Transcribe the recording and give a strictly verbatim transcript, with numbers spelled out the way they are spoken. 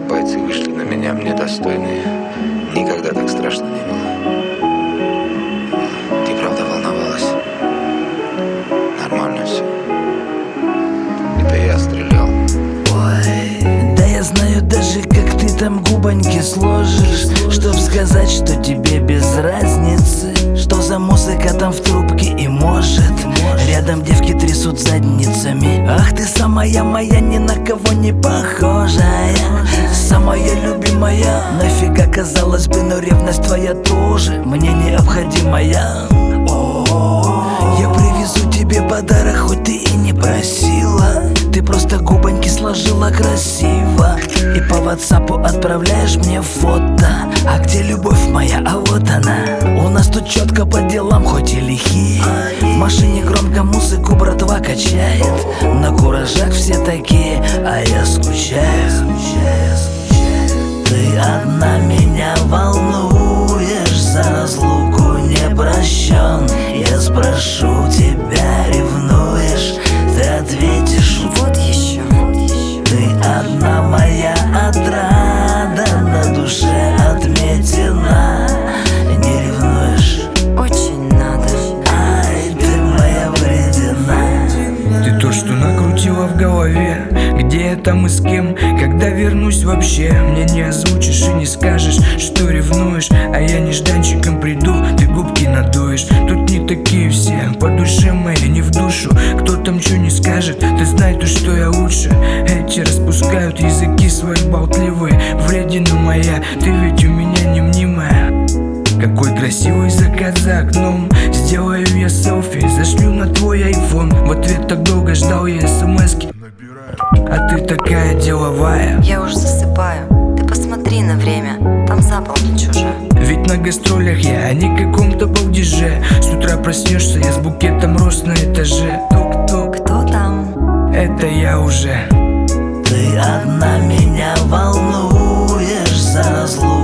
бойцы вышли на меня, мне достойные. Никогда так страшно не было. Ты правда волновалась? Нормально все. Это я стрелял. Ой, да я знаю даже, как ты там губоньки сложишь, чтоб сказать, что тебе без разницы, что за музыка там в трубке и может рядом девки трясут задницами. Ах, ты самая моя, ни на кого не похожая, самая любимая. Нафига, казалось бы, но ревность твоя тоже мне необходимая. О, я привезу тебе подарок, хоть ты и не просила. Ты просто губоньки сложила красиво и по ватсапу отправляешь мне фото. А где любовь моя? А вот она. У нас тут четко по делам, хоть и лихие. В машине громко музыку братва качает. На куражах все такие, а я скучаю. Ты одна меня волнуешь, за разлуку не прощен. Я спрошу тебя, ревнуешь? Ты ответишь: вот еще. Ты одна моя отрада, на душе отметина. Не ревнуешь? Очень надо. Ай, ты моя вредина. Ты то, что накрутила в голове, где я там и с кем, когда вернусь вообще, мне не озвучишь и не скажешь, что ревнуешь. А я нежданчиком приду, ты губки надуешь. Тут не такие все, по душе моей не в душу. Кто там что не скажет, ты знай то, что я лучше. Эти распускают языки свои болтливые. Вредина моя, ты ведь у меня не мнимая. Какой красивый закат за окном. Сделаю я селфи, зашлю на твой айфон. В ответ так долго ждал я смс-ки, а ты такая деловая. Я уж засыпаю, ты посмотри на время, там за полночь уже. Ведь на гастролях я, а не каком-то балдеже. С утра проснешься, я с букетом роз на этаже. Тук-тук, Кто там? это я уже. Ты одна меня волнуешь, за разлуку